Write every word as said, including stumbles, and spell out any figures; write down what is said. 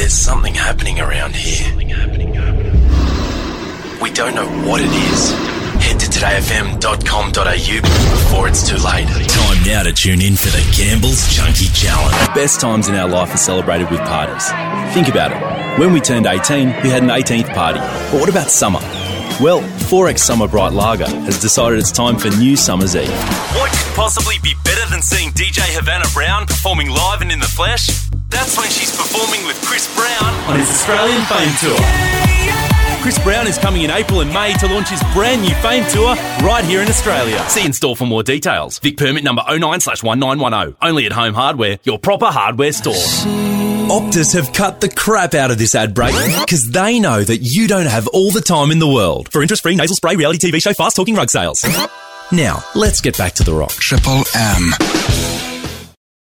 There's something happening around here. We don't know what it is. Head to today f m dot com dot a u before it's too late. Time now to tune in for the Campbell's Chunky Challenge. Best times in our life are celebrated with parties. Think about it. When we turned eighteen, we had an eighteenth party. But what about summer? Well, four X Summer Bright Lager has decided it's time for new Summer's Eve. What could possibly be better than seeing D J Havana Brown performing live and in the flesh? That's when she's performing with Chris Brown on his Australian Fame Tour. Chris Brown is coming in April and May to launch his brand new Fame Tour right here in Australia. See in store for more details. Vic permit number oh nine slash one nine one oh. Only at Home Hardware, your proper hardware store. Optus have cut the crap out of this ad break because they know that you don't have all the time in the world. For interest-free nasal spray reality T V show Fast Talking Rug Sales. Now, let's get back to the rock. Triple M.